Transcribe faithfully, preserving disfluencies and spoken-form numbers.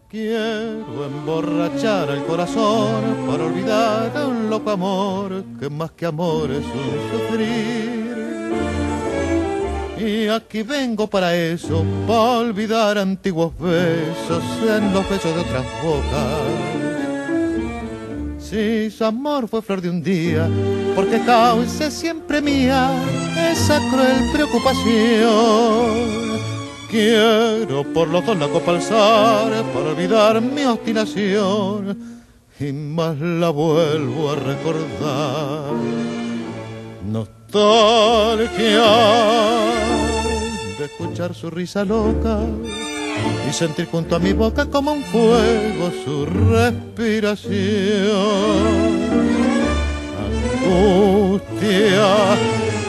Quiero emborrachar al corazón para olvidar de un loco amor que más que amor es un sufrir. Y aquí vengo para eso, para olvidar antiguos besos en los besos de otras bocas. Si su amor fue flor de un día, porque cause siempre mía esa cruel preocupación. Quiero por los dos la copa alzar para olvidar mi obstinación y más la vuelvo a recordar. Nostalgia de escuchar su risa loca y sentir junto a mi boca como un fuego su respiración. Angustia